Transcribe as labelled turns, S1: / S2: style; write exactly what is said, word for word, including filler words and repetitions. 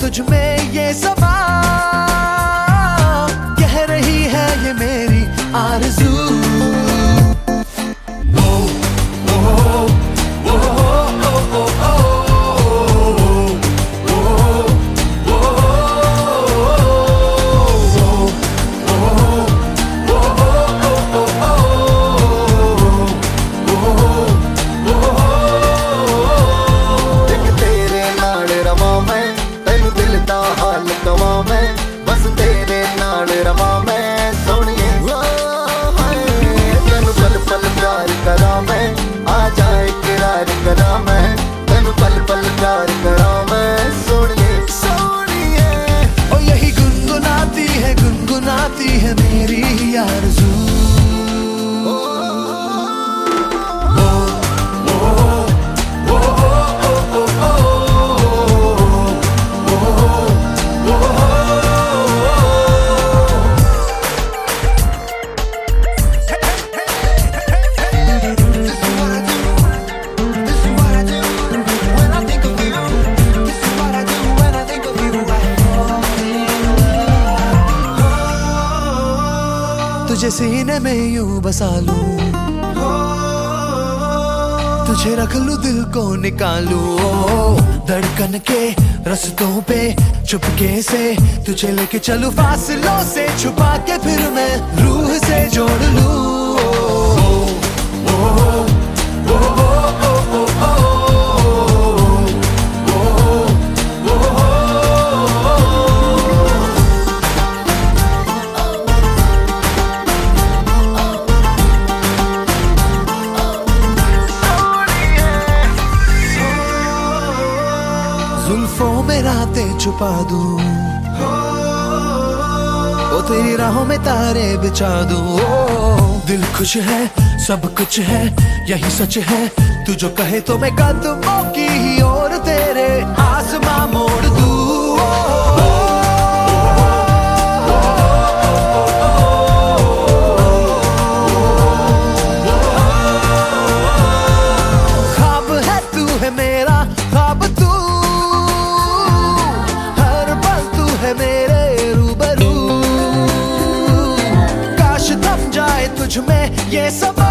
S1: तुझ में ये समा, कह रही है ये मेरी आरज़ू।
S2: बस तेरे नाल रवा मैं सोनिए, तेन पल पल प्यार करा मैं, आ जाए इकरार करा मैं, तेन पल पल प्यार करा मैं सोनिए सोनिए।
S1: ओ यही गुनगुनाती है गुनगुनाती है मेरी आरज़ू। तुझे सीने में यूं बसा लूं, तुझे रख लूं दिल को निकालूं। धड़कन के रस्तों पे चुपके से तुझे लेके चलूं, फासलों से छुपा के फिर मैं रूह से जोड़ लूं। जुल्फों में रातें छुपा दूं, ओ तेरी राहों में तारे बिछा दूं। ओ दिल खुश है सब कुछ है यही सच है, तू जो कहे तो मैं कदमों की ही ओर तेरे आसमां मोड़ दूं। ख्वाब है तू है मेरा ख्वाब, तू मेरे रूबरू, काश थम जाए तुझ में ये सब।